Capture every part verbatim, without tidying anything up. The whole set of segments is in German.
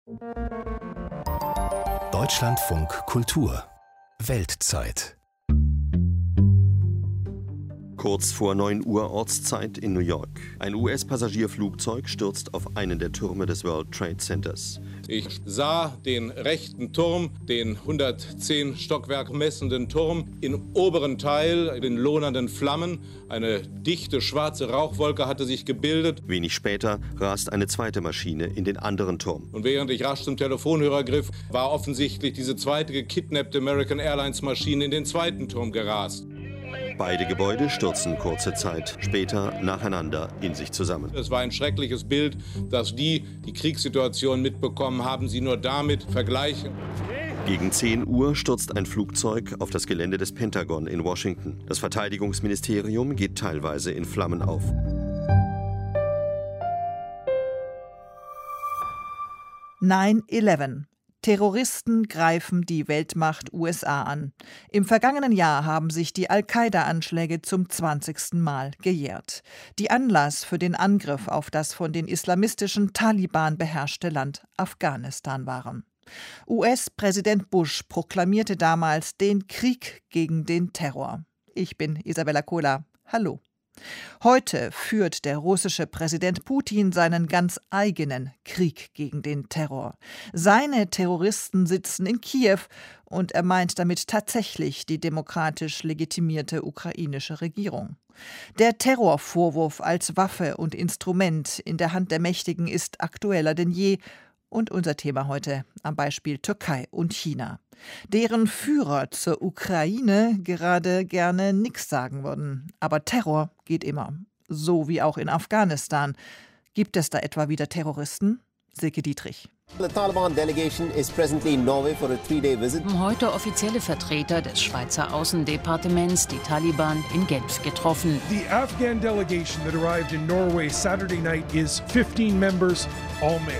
Deutschlandfunk Kultur Weltzeit. Kurz vor neun Uhr Ortszeit in New York. Ein U S-Passagierflugzeug stürzt auf einen der Türme des World Trade Centers. Ich sah den rechten Turm, den hundertzehn Stockwerk messenden Turm, im oberen Teil den lodernden Flammen. Eine dichte schwarze Rauchwolke hatte sich gebildet. Wenig später rast eine zweite Maschine in den anderen Turm. Und während ich rasch zum Telefonhörer griff, war offensichtlich diese zweite gekidnappte American Airlines Maschine in den zweiten Turm gerast. Beide Gebäude stürzen kurze Zeit später nacheinander in sich zusammen. Es war ein schreckliches Bild, dass die, die Kriegssituation mitbekommen haben, sie nur damit vergleichen. Gegen zehn Uhr stürzt ein Flugzeug auf das Gelände des Pentagon in Washington. Das Verteidigungsministerium geht teilweise in Flammen auf. neun elf. Terroristen greifen die Weltmacht U S A an. Im vergangenen Jahr haben sich die Al-Qaida-Anschläge zum zwanzigsten Mal gejährt, die Anlass für den Angriff auf das von den islamistischen Taliban beherrschte Land Afghanistan waren. U S-Präsident Bush proklamierte damals den Krieg gegen den Terror. Ich bin Isabella Kohler. Hallo. Heute führt der russische Präsident Putin seinen ganz eigenen Krieg gegen den Terror. Seine Terroristen sitzen in Kiew und er meint damit tatsächlich die demokratisch legitimierte ukrainische Regierung. Der Terrorvorwurf als Waffe und Instrument in der Hand der Mächtigen ist aktueller denn je. Und unser Thema heute am Beispiel Türkei und China, deren Führer zur Ukraine gerade gerne nichts sagen würden. Aber Terror geht immer, so wie auch in Afghanistan. Gibt es da etwa wieder Terroristen? Silke Dietrich. The Taliban delegation is presently in Norway for a three-day visit. Heute offizielle Vertreter des Schweizer Außendepartements, die Taliban, in Genf getroffen. The Afghan delegation that arrived in Norway Saturday night is fifteen members, all male.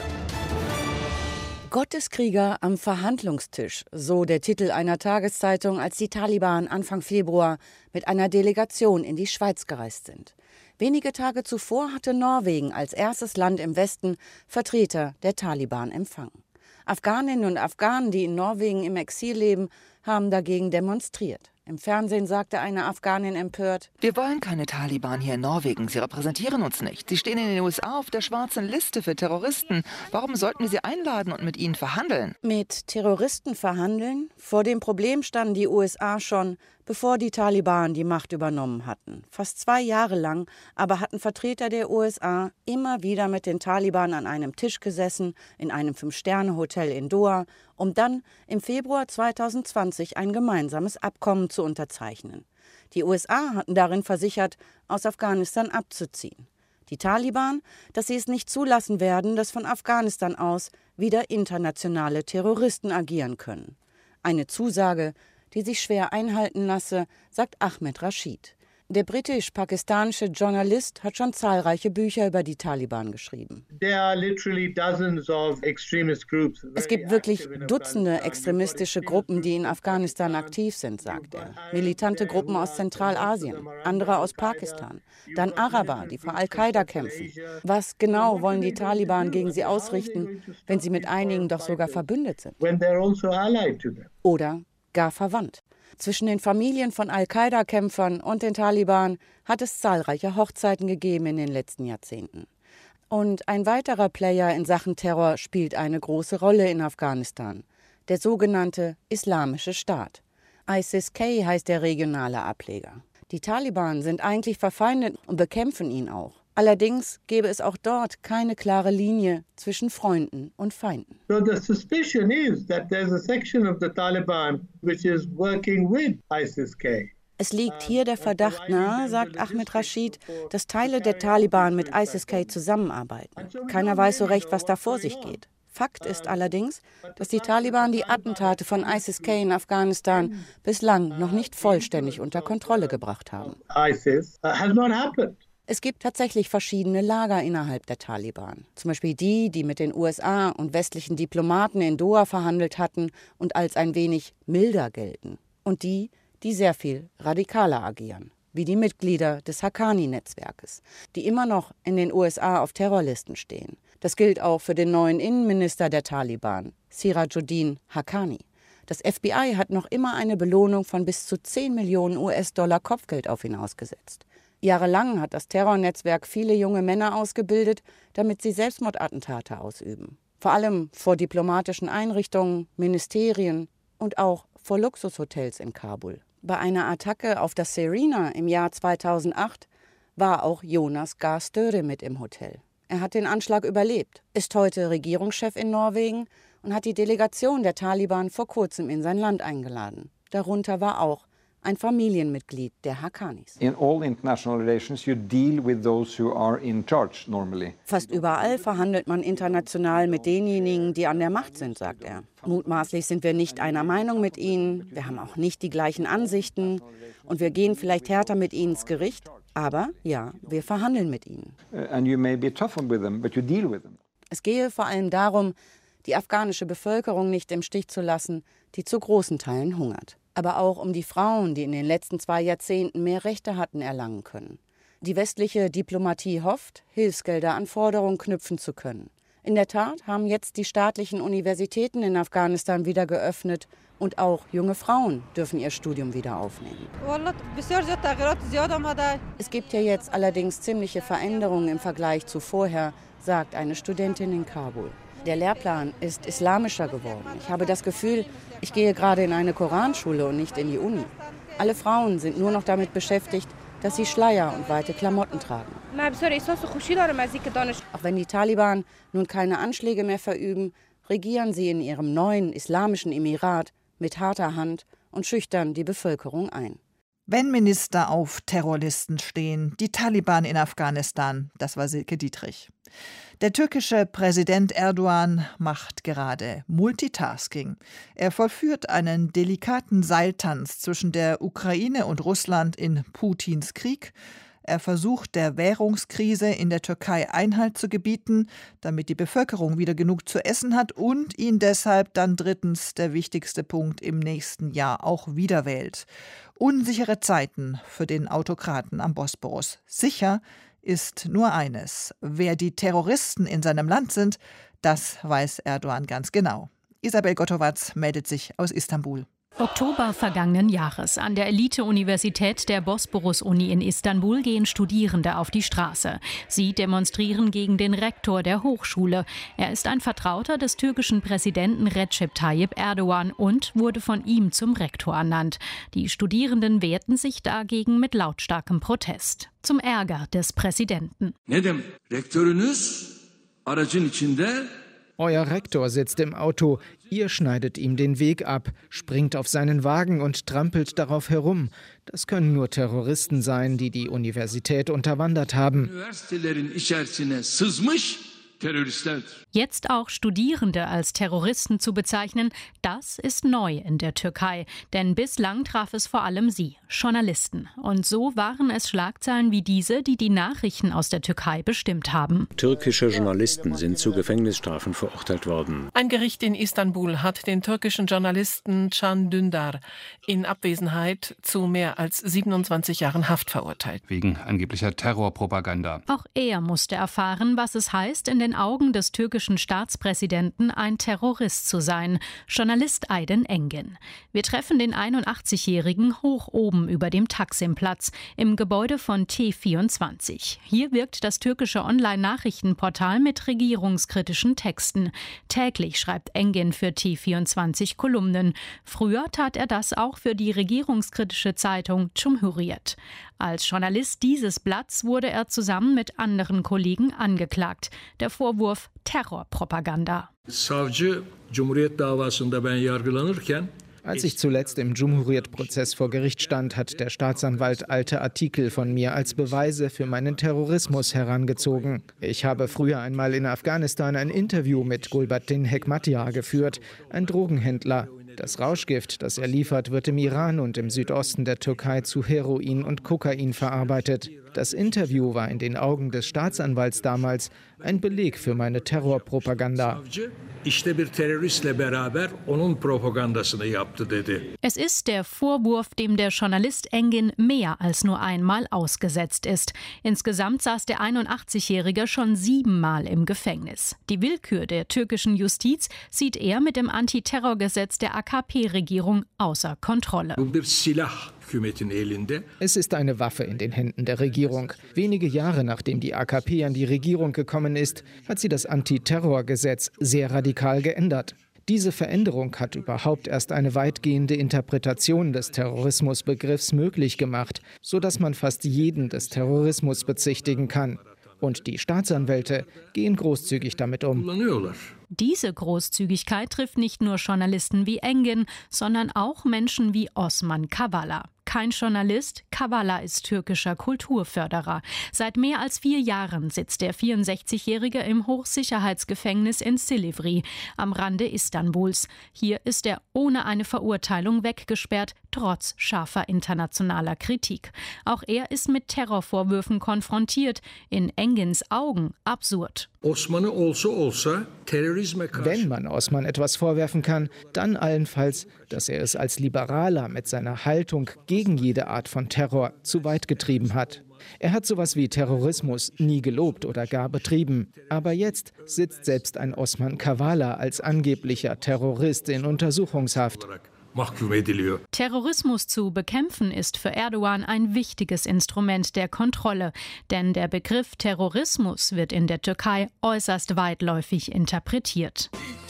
Gotteskrieger am Verhandlungstisch, so der Titel einer Tageszeitung, als die Taliban Anfang Februar mit einer Delegation in die Schweiz gereist sind. Wenige Tage zuvor hatte Norwegen als erstes Land im Westen Vertreter der Taliban empfangen. Afghaninnen und Afghanen, die in Norwegen im Exil leben, haben dagegen demonstriert. Im Fernsehen sagte eine Afghanin empört: Wir wollen keine Taliban hier in Norwegen. Sie repräsentieren uns nicht. Sie stehen in den U S A auf der schwarzen Liste für Terroristen. Warum sollten wir sie einladen und mit ihnen verhandeln? Mit Terroristen verhandeln? Vor dem Problem standen die U S A schon, bevor die Taliban die Macht übernommen hatten. Fast zwei Jahre lang aber hatten Vertreter der U S A immer wieder mit den Taliban an einem Tisch gesessen, in einem Fünf-Sterne-Hotel in Doha, um dann im Februar zweitausendzwanzig ein gemeinsames Abkommen zu unterzeichnen. Die U S A hatten darin versichert, aus Afghanistan abzuziehen. Die Taliban, dass sie es nicht zulassen werden, dass von Afghanistan aus wieder internationale Terroristen agieren können. Eine Zusage, die sich schwer einhalten lasse, sagt Ahmed Rashid. Der britisch-pakistanische Journalist hat schon zahlreiche Bücher über die Taliban geschrieben. Es gibt wirklich Dutzende extremistische Gruppen, die in Afghanistan aktiv sind, sagt er. Militante Gruppen aus Zentralasien, andere aus Pakistan. Dann Araber, die vor Al-Qaida kämpfen. Was genau wollen die Taliban gegen sie ausrichten, wenn sie mit einigen doch sogar verbündet sind? Oder gar verwandt. Zwischen den Familien von Al-Qaida-Kämpfern und den Taliban hat es zahlreiche Hochzeiten gegeben in den letzten Jahrzehnten. Und ein weiterer Player in Sachen Terror spielt eine große Rolle in Afghanistan: der sogenannte Islamische Staat. ISIS-K heißt der regionale Ableger. Die Taliban sind eigentlich verfeindet und bekämpfen ihn auch. Allerdings gäbe es auch dort keine klare Linie zwischen Freunden und Feinden. So the suspicion is that there's a section of the Taliban which is working with ISIS-K. Es liegt hier der Verdacht nahe, sagt Ahmed Rashid, dass Teile der Taliban mit ISIS-K zusammenarbeiten. Keiner weiß so recht, was da vor sich geht. Fakt ist allerdings, dass die Taliban die Attentate von ISIS-K in Afghanistan bislang noch nicht vollständig unter Kontrolle gebracht haben. ISIS has not happened. Es gibt tatsächlich verschiedene Lager innerhalb der Taliban. Zum Beispiel die, die mit den U S A und westlichen Diplomaten in Doha verhandelt hatten und als ein wenig milder gelten. Und die, die sehr viel radikaler agieren, wie die Mitglieder des Haqqani-Netzwerkes, die immer noch in den U S A auf Terrorlisten stehen. Das gilt auch für den neuen Innenminister der Taliban, Sirajuddin Haqqani. Das F B I hat noch immer eine Belohnung von bis zu zehn Millionen U S-Dollar Kopfgeld auf ihn ausgesetzt. Jahrelang hat das Terrornetzwerk viele junge Männer ausgebildet, damit sie Selbstmordattentate ausüben. Vor allem vor diplomatischen Einrichtungen, Ministerien und auch vor Luxushotels in Kabul. Bei einer Attacke auf das Serena im Jahr zweitausendacht war auch Jonas Gahr Støre mit im Hotel. Er hat den Anschlag überlebt, ist heute Regierungschef in Norwegen und hat die Delegation der Taliban vor kurzem in sein Land eingeladen. Darunter war auch ein Familienmitglied der Haqqanis. In all international relations you deal with those who are in charge normally. Fast überall verhandelt man international mit denjenigen, die an der Macht sind, sagt er. Mutmaßlich sind wir nicht einer Meinung mit ihnen, wir haben auch nicht die gleichen Ansichten und wir gehen vielleicht härter mit ihnen ins Gericht, aber ja, wir verhandeln mit ihnen. And you may be tough with them, but you deal with them. Es gehe vor allem darum, die afghanische Bevölkerung nicht im Stich zu lassen, die zu großen Teilen hungert. Aber auch um die Frauen, die in den letzten zwei Jahrzehnten mehr Rechte hatten, erlangen können. Die westliche Diplomatie hofft, Hilfsgelder an Forderungen knüpfen zu können. In der Tat haben jetzt die staatlichen Universitäten in Afghanistan wieder geöffnet und auch junge Frauen dürfen ihr Studium wieder aufnehmen. Es gibt ja jetzt allerdings ziemliche Veränderungen im Vergleich zu vorher, sagt eine Studentin in Kabul. Der Lehrplan ist islamischer geworden. Ich habe das Gefühl, ich gehe gerade in eine Koranschule und nicht in die Uni. Alle Frauen sind nur noch damit beschäftigt, dass sie Schleier und weite Klamotten tragen. Auch wenn die Taliban nun keine Anschläge mehr verüben, regieren sie in ihrem neuen islamischen Emirat mit harter Hand und schüchtern die Bevölkerung ein. Wenn Minister auf Terrorlisten stehen, die Taliban in Afghanistan, das war Silke Dietrich. Der türkische Präsident Erdogan macht gerade Multitasking. Er vollführt einen delikaten Seiltanz zwischen der Ukraine und Russland in Putins Krieg. Er versucht, der Währungskrise in der Türkei Einhalt zu gebieten, damit die Bevölkerung wieder genug zu essen hat und ihn deshalb dann drittens, der wichtigste Punkt, im nächsten Jahr auch wieder wählt. Unsichere Zeiten für den Autokraten am Bosporus. Sicher ist nur eines: Wer die Terroristen in seinem Land sind, das weiß Erdogan ganz genau. Isabel Gottowatz meldet sich aus Istanbul. Oktober vergangenen Jahres. An der Elite-Universität der Bosporus-Uni in Istanbul gehen Studierende auf die Straße. Sie demonstrieren gegen den Rektor der Hochschule. Er ist ein Vertrauter des türkischen Präsidenten Recep Tayyip Erdogan und wurde von ihm zum Rektor ernannt. Die Studierenden wehrten sich dagegen mit lautstarkem Protest. Zum Ärger des Präsidenten. Euer Rektor sitzt im Auto, ihr schneidet ihm den Weg ab, springt auf seinen Wagen und trampelt darauf herum. Das können nur Terroristen sein, die die Universität unterwandert haben. Jetzt auch Studierende als Terroristen zu bezeichnen, das ist neu in der Türkei. Denn bislang traf es vor allem sie, Journalisten. Und so waren es Schlagzeilen wie diese, die die Nachrichten aus der Türkei bestimmt haben. Türkische Journalisten sind zu Gefängnisstrafen verurteilt worden. Ein Gericht in Istanbul hat den türkischen Journalisten Can Dündar in Abwesenheit zu mehr als siebenundzwanzig Jahren Haft verurteilt. Wegen angeblicher Terrorpropaganda. Auch er musste erfahren, was es heißt, in den Augen des türkischen Staatspräsidenten ein Terrorist zu sein. Journalist Aydin Engin. Wir treffen den einundachtzigjährigen hoch oben über dem Taksimplatz im Gebäude von T vierundzwanzig. Hier wirkt das türkische Online-Nachrichtenportal mit regierungskritischen Texten. Täglich schreibt Engin für T vierundzwanzig Kolumnen. Früher tat er das auch für die regierungskritische Zeitung Cumhuriyet. Als Journalist dieses Blatts wurde er zusammen mit anderen Kollegen angeklagt. Der Vorwurf Terrorpropaganda. Als ich zuletzt im Cumhuriyet-Prozess vor Gericht stand, hat der Staatsanwalt alte Artikel von mir als Beweise für meinen Terrorismus herangezogen. Ich habe früher einmal in Afghanistan ein Interview mit Gulbuddin Hekmatyar geführt, ein Drogenhändler. Das Rauschgift, das er liefert, wird im Iran und im Südosten der Türkei zu Heroin und Kokain verarbeitet. Das Interview war in den Augen des Staatsanwalts damals ein Beleg für meine Terrorpropaganda. Es ist der Vorwurf, dem der Journalist Engin mehr als nur einmal ausgesetzt ist. Insgesamt saß der einundachtzigjährige schon siebenmal im Gefängnis. Die Willkür der türkischen Justiz sieht er mit dem Antiterrorgesetz der A K P-Regierung außer Kontrolle. Es ist eine Waffe in den Händen der Regierung. Wenige Jahre nachdem die A K P an die Regierung gekommen ist, hat sie das Antiterrorgesetz sehr radikal geändert. Diese Veränderung hat überhaupt erst eine weitgehende Interpretation des Terrorismusbegriffs möglich gemacht, sodass man fast jeden des Terrorismus bezichtigen kann. Und die Staatsanwälte gehen großzügig damit um. Diese Großzügigkeit trifft nicht nur Journalisten wie Engin, sondern auch Menschen wie Osman Kavala. Kein Journalist, Kavala ist türkischer Kulturförderer. Seit mehr als vier Jahren sitzt der vierundsechzigjährige im Hochsicherheitsgefängnis in Silivri am Rande Istanbuls. Hier ist er ohne eine Verurteilung weggesperrt, trotz scharfer internationaler Kritik. Auch er ist mit Terrorvorwürfen konfrontiert. In Engins Augen absurd. Wenn man Osman etwas vorwerfen kann, dann allenfalls, dass er es als Liberaler mit seiner Haltung gegen jede Art von Terror zu weit getrieben hat. Er hat sowas wie Terrorismus nie gelobt oder gar betrieben. Aber jetzt sitzt selbst ein Osman Kavala als angeblicher Terrorist in Untersuchungshaft. Terrorismus zu bekämpfen ist für Erdogan ein wichtiges Instrument der Kontrolle, denn der Begriff Terrorismus wird in der Türkei äußerst weitläufig interpretiert.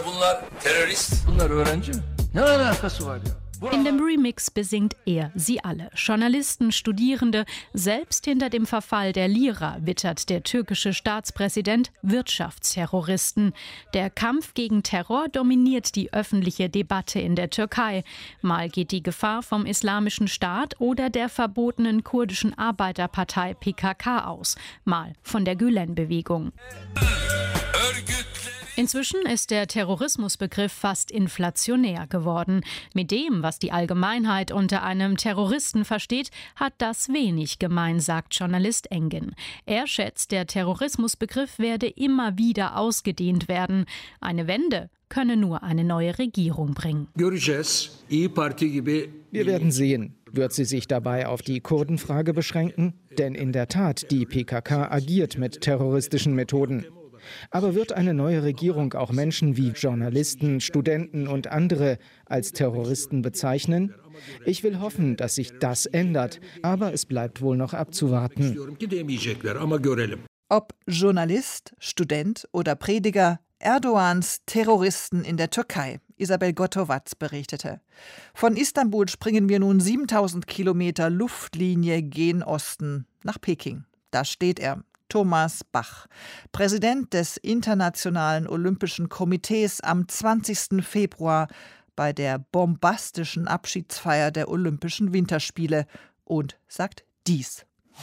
In dem Remix besingt er sie alle. Journalisten, Studierende, selbst hinter dem Verfall der Lira wittert der türkische Staatspräsident Wirtschaftsterroristen. Der Kampf gegen Terror dominiert die öffentliche Debatte in der Türkei. Mal geht die Gefahr vom Islamischen Staat oder der verbotenen kurdischen Arbeiterpartei P K K aus, mal von der Gülen-Bewegung. Inzwischen ist der Terrorismusbegriff fast inflationär geworden. Mit dem, was die Allgemeinheit unter einem Terroristen versteht, hat das wenig gemein, sagt Journalist Engin. Er schätzt, der Terrorismusbegriff werde immer wieder ausgedehnt werden. Eine Wende könne nur eine neue Regierung bringen. Wir werden sehen. Wird sie sich dabei auf die Kurdenfrage beschränken? Denn in der Tat, die P K K agiert mit terroristischen Methoden. Aber wird eine neue Regierung auch Menschen wie Journalisten, Studenten und andere als Terroristen bezeichnen? Ich will hoffen, dass sich das ändert, aber es bleibt wohl noch abzuwarten. Ob Journalist, Student oder Prediger, Erdogans Terroristen in der Türkei. Isabel Gottowatz berichtete. Von Istanbul springen wir nun siebentausend Kilometer Luftlinie gen Osten nach Peking. Da steht er. Thomas Bach, Präsident des Internationalen Olympischen Komitees, am zwanzigsten Februar bei der bombastischen Abschiedsfeier der Olympischen Winterspiele und sagt dies.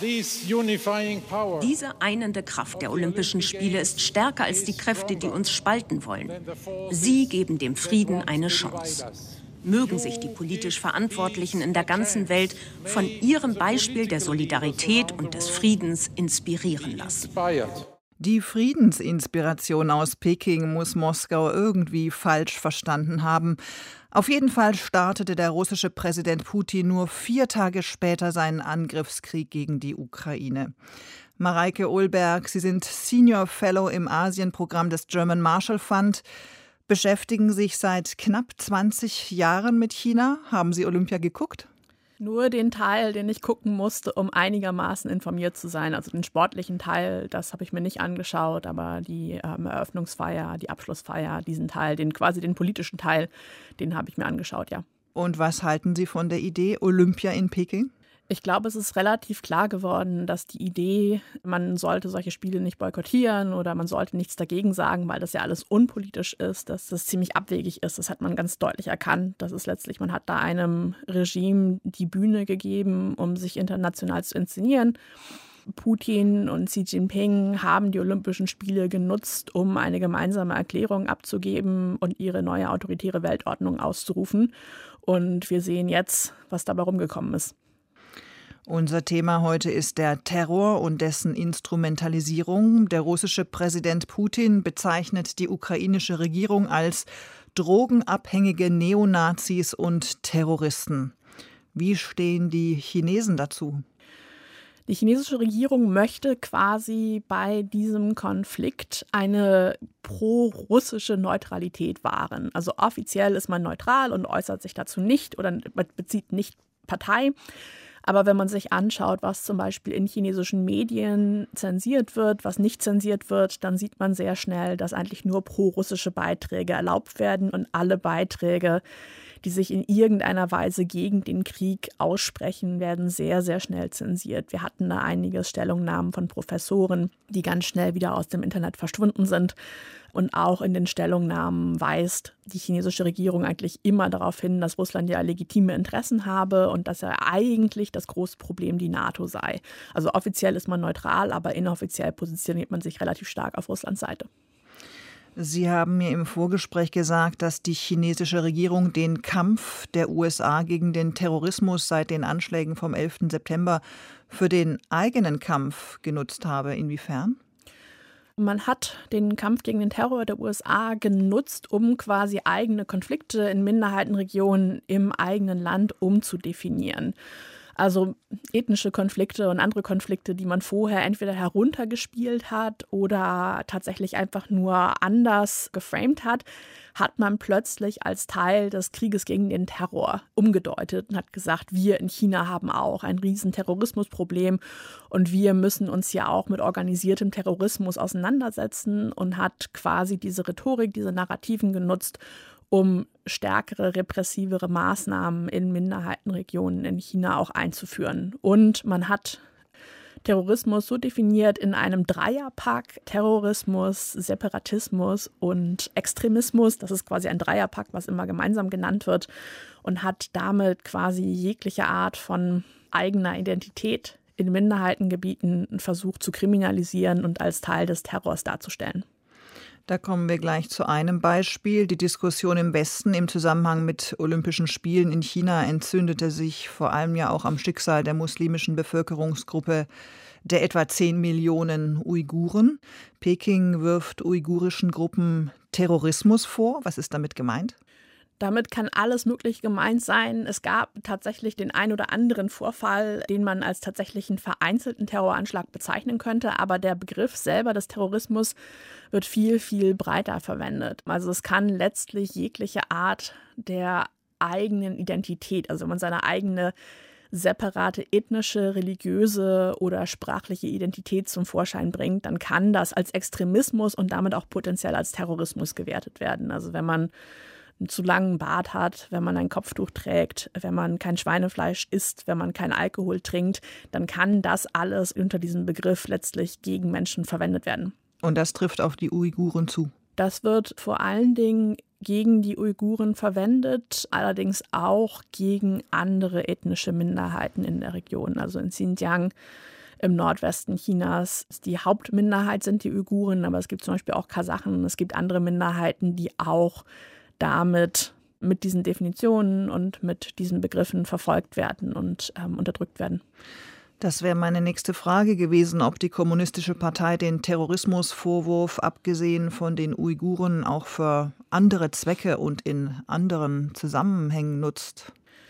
Diese einende Kraft der Olympischen Spiele ist stärker als die Kräfte, die uns spalten wollen. Sie geben dem Frieden eine Chance. Mögen sich die politisch Verantwortlichen in der ganzen Welt von ihrem Beispiel der Solidarität und des Friedens inspirieren lassen. Die Friedensinspiration aus Peking muss Moskau irgendwie falsch verstanden haben. Auf jeden Fall startete der russische Präsident Putin nur vier Tage später seinen Angriffskrieg gegen die Ukraine. Mareike Ohlberg, Sie sind Senior Fellow im Asienprogramm des German Marshall Fund. Beschäftigen sich seit knapp zwanzig Jahren mit China. Haben Sie Olympia geguckt? Nur den Teil, den ich gucken musste, um einigermaßen informiert zu sein. Also den sportlichen Teil, das habe ich mir nicht angeschaut, aber die ähm, Eröffnungsfeier, die Abschlussfeier, diesen Teil, den quasi den politischen Teil, den habe ich mir angeschaut, ja. Und was halten Sie von der Idee Olympia in Peking? Ich glaube, es ist relativ klar geworden, dass die Idee, man sollte solche Spiele nicht boykottieren oder man sollte nichts dagegen sagen, weil das ja alles unpolitisch ist, dass das ziemlich abwegig ist. Das hat man ganz deutlich erkannt. Das ist letztlich, man hat da einem Regime die Bühne gegeben, um sich international zu inszenieren. Putin und Xi Jinping haben die Olympischen Spiele genutzt, um eine gemeinsame Erklärung abzugeben und ihre neue autoritäre Weltordnung auszurufen. Und wir sehen jetzt, was dabei rumgekommen ist. Unser Thema heute ist der Terror und dessen Instrumentalisierung. Der russische Präsident Putin bezeichnet die ukrainische Regierung als drogenabhängige Neonazis und Terroristen. Wie stehen die Chinesen dazu? Die chinesische Regierung möchte quasi bei diesem Konflikt eine pro-russische Neutralität wahren. Also offiziell ist man neutral und äußert sich dazu nicht oder bezieht nicht Partei. Aber wenn man sich anschaut, was zum Beispiel in chinesischen Medien zensiert wird, was nicht zensiert wird, dann sieht man sehr schnell, dass eigentlich nur pro-russische Beiträge erlaubt werden und alle Beiträge, die sich in irgendeiner Weise gegen den Krieg aussprechen, werden sehr, sehr schnell zensiert. Wir hatten da einige Stellungnahmen von Professoren, die ganz schnell wieder aus dem Internet verschwunden sind. Und auch in den Stellungnahmen weist die chinesische Regierung eigentlich immer darauf hin, dass Russland ja legitime Interessen habe und dass ja eigentlich das große Problem die NATO sei. Also offiziell ist man neutral, aber inoffiziell positioniert man sich relativ stark auf Russlands Seite. Sie haben mir im Vorgespräch gesagt, dass die chinesische Regierung den Kampf der U S A gegen den Terrorismus seit den Anschlägen vom elften September für den eigenen Kampf genutzt habe. Inwiefern? Man hat den Kampf gegen den Terror der U S A genutzt, um quasi eigene Konflikte in Minderheitenregionen im eigenen Land umzudefinieren. Also ethnische Konflikte und andere Konflikte, die man vorher entweder heruntergespielt hat oder tatsächlich einfach nur anders geframed hat, hat man plötzlich als Teil des Krieges gegen den Terror umgedeutet und hat gesagt, wir in China haben auch ein riesen Terrorismusproblem und wir müssen uns ja auch mit organisiertem Terrorismus auseinandersetzen und hat quasi diese Rhetorik, diese Narrativen genutzt, um stärkere, repressivere Maßnahmen in Minderheitenregionen in China auch einzuführen. Und man hat Terrorismus so definiert in einem Dreierpack: Terrorismus, Separatismus und Extremismus. Das ist quasi ein Dreierpack, was immer gemeinsam genannt wird, und hat damit quasi jegliche Art von eigener Identität in Minderheitengebieten versucht zu kriminalisieren und als Teil des Terrors darzustellen. Da kommen wir gleich zu einem Beispiel. Die Diskussion im Westen im Zusammenhang mit Olympischen Spielen in China entzündete sich vor allem ja auch am Schicksal der muslimischen Bevölkerungsgruppe der etwa zehn Millionen Uiguren. Peking wirft uigurischen Gruppen Terrorismus vor. Was ist damit gemeint? Damit kann alles Mögliche gemeint sein. Es gab tatsächlich den ein oder anderen Vorfall, den man als tatsächlichen vereinzelten Terroranschlag bezeichnen könnte. Aber der Begriff selber des Terrorismus wird viel, viel breiter verwendet. Also es kann letztlich jegliche Art der eigenen Identität, also wenn man seine eigene separate ethnische, religiöse oder sprachliche Identität zum Vorschein bringt, dann kann das als Extremismus und damit auch potenziell als Terrorismus gewertet werden. Also wenn man einen zu langen Bart hat, wenn man ein Kopftuch trägt, wenn man kein Schweinefleisch isst, wenn man kein Alkohol trinkt, dann kann das alles unter diesem Begriff letztlich gegen Menschen verwendet werden. Und das trifft auf die Uiguren zu? Das wird vor allen Dingen gegen die Uiguren verwendet, allerdings auch gegen andere ethnische Minderheiten in der Region. Also in Xinjiang im Nordwesten Chinas. Die Hauptminderheit sind die Uiguren, aber es gibt zum Beispiel auch Kasachen, es gibt andere Minderheiten, die auch damit mit diesen Definitionen und mit diesen Begriffen verfolgt werden und ähm, unterdrückt werden. Das wäre meine nächste Frage gewesen, ob die Kommunistische Partei den Terrorismusvorwurf, abgesehen von den Uiguren, auch für andere Zwecke und in anderen Zusammenhängen nutzt.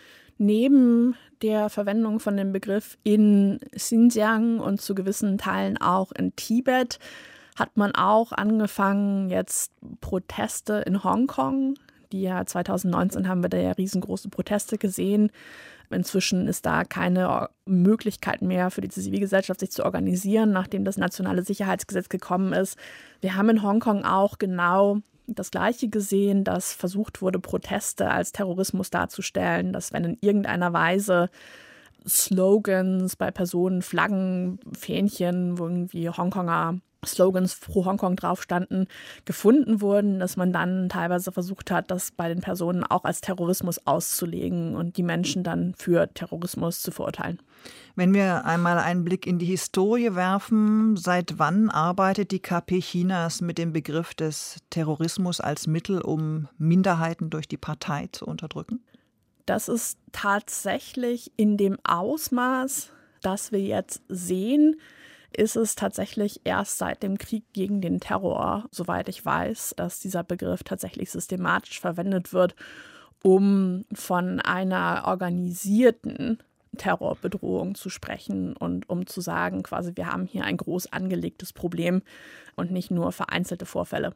Neben der Verwendung von dem Begriff in Xinjiang und zu gewissen Teilen auch in Tibet hat man auch angefangen, jetzt Proteste in Hongkong, die ja zwanzig neunzehn haben wir da ja riesengroße Proteste gesehen. Inzwischen ist da keine Möglichkeit mehr für die Zivilgesellschaft, sich zu organisieren, nachdem das nationale Sicherheitsgesetz gekommen ist. Wir haben in Hongkong auch genau das Gleiche gesehen, dass versucht wurde, Proteste als Terrorismus darzustellen, dass wenn in irgendeiner Weise Slogans bei Personen, Flaggen, Fähnchen, wo irgendwie Hongkonger Slogans pro Hongkong drauf standen, gefunden wurden, dass man dann teilweise versucht hat, das bei den Personen auch als Terrorismus auszulegen und die Menschen dann für Terrorismus zu verurteilen. Wenn wir einmal einen Blick in die Historie werfen, seit wann arbeitet die K P Chinas mit dem Begriff des Terrorismus als Mittel, um Minderheiten durch die Partei zu unterdrücken? Das ist tatsächlich in dem Ausmaß, das wir jetzt sehen, ist es tatsächlich erst seit dem Krieg gegen den Terror, soweit ich weiß, dass dieser Begriff tatsächlich systematisch verwendet wird, um von einer organisierten Terrorbedrohung zu sprechen und um zu sagen, quasi, wir haben hier ein groß angelegtes Problem und nicht nur vereinzelte Vorfälle.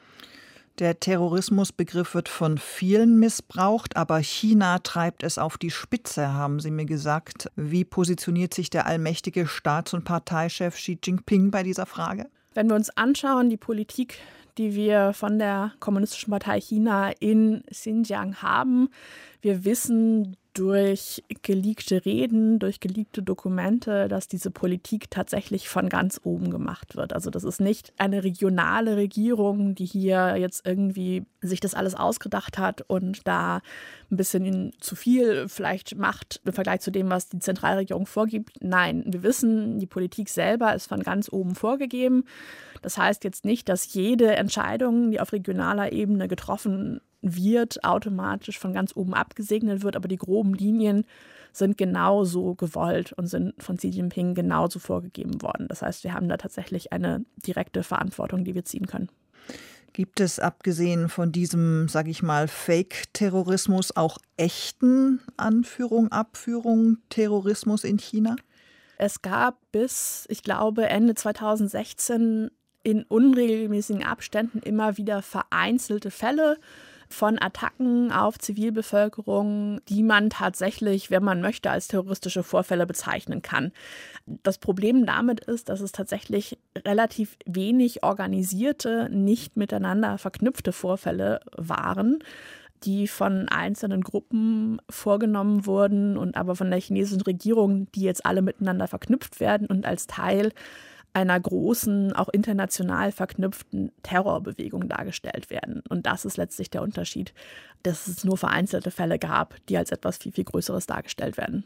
Der Terrorismusbegriff wird von vielen missbraucht, aber China treibt es auf die Spitze, haben Sie mir gesagt. Wie positioniert sich der allmächtige Staats- und Parteichef Xi Jinping bei dieser Frage? Wenn wir uns anschauen, die Politik, die wir von der Kommunistischen Partei China in Xinjiang haben, wir wissen durch geleakte Reden, durch geleakte Dokumente, dass diese Politik tatsächlich von ganz oben gemacht wird. Also das ist nicht eine regionale Regierung, die hier jetzt irgendwie sich das alles ausgedacht hat und da ein bisschen zu viel vielleicht macht im Vergleich zu dem, was die Zentralregierung vorgibt. Nein, wir wissen, die Politik selber ist von ganz oben vorgegeben. Das heißt jetzt nicht, dass jede Entscheidung, die auf regionaler Ebene getroffen wird, automatisch von ganz oben abgesegnet wird, aber die groben Linien sind genauso gewollt und sind von Xi Jinping genauso vorgegeben worden. Das heißt, wir haben da tatsächlich eine direkte Verantwortung, die wir ziehen können. Gibt es abgesehen von diesem, sage ich mal, Fake-Terrorismus auch echten Anführung, Abführung Terrorismus in China? Es gab bis, ich glaube, Ende zweitausendsechzehn in unregelmäßigen Abständen immer wieder vereinzelte Fälle von Attacken auf Zivilbevölkerung, die man tatsächlich, wenn man möchte, als terroristische Vorfälle bezeichnen kann. Das Problem damit ist, dass es tatsächlich relativ wenig organisierte, nicht miteinander verknüpfte Vorfälle waren, die von einzelnen Gruppen vorgenommen wurden und aber von der chinesischen Regierung, die jetzt alle miteinander verknüpft werden und als Teil einer großen, auch international verknüpften Terrorbewegung dargestellt werden. Und das ist letztlich der Unterschied, dass es nur vereinzelte Fälle gab, die als etwas viel, viel Größeres dargestellt werden.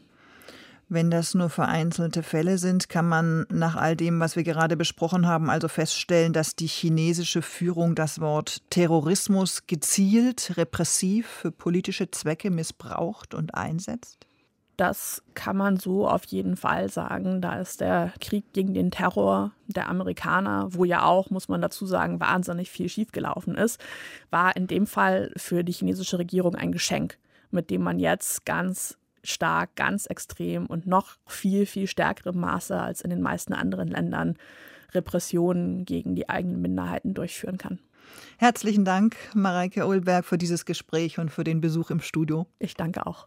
Wenn das nur vereinzelte Fälle sind, kann man nach all dem, was wir gerade besprochen haben, also feststellen, dass die chinesische Führung das Wort Terrorismus gezielt, repressiv für politische Zwecke missbraucht und einsetzt? Das kann man so auf jeden Fall sagen. Da ist der Krieg gegen den Terror der Amerikaner, wo ja auch, muss man dazu sagen, wahnsinnig viel schiefgelaufen ist, war in dem Fall für die chinesische Regierung ein Geschenk, mit dem man jetzt ganz stark, ganz extrem und noch viel, viel stärkerem Maße als in den meisten anderen Ländern Repressionen gegen die eigenen Minderheiten durchführen kann. Herzlichen Dank, Mareike Olberg, für dieses Gespräch und für den Besuch im Studio. Ich danke auch.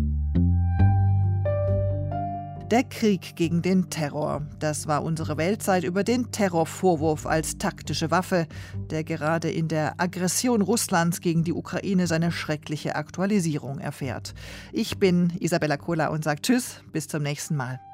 Der Krieg gegen den Terror. Das war unsere Weltzeit über den Terrorvorwurf als taktische Waffe, der gerade in der Aggression Russlands gegen die Ukraine seine schreckliche Aktualisierung erfährt. Ich bin Isabella Kohler und sage Tschüss, bis zum nächsten Mal.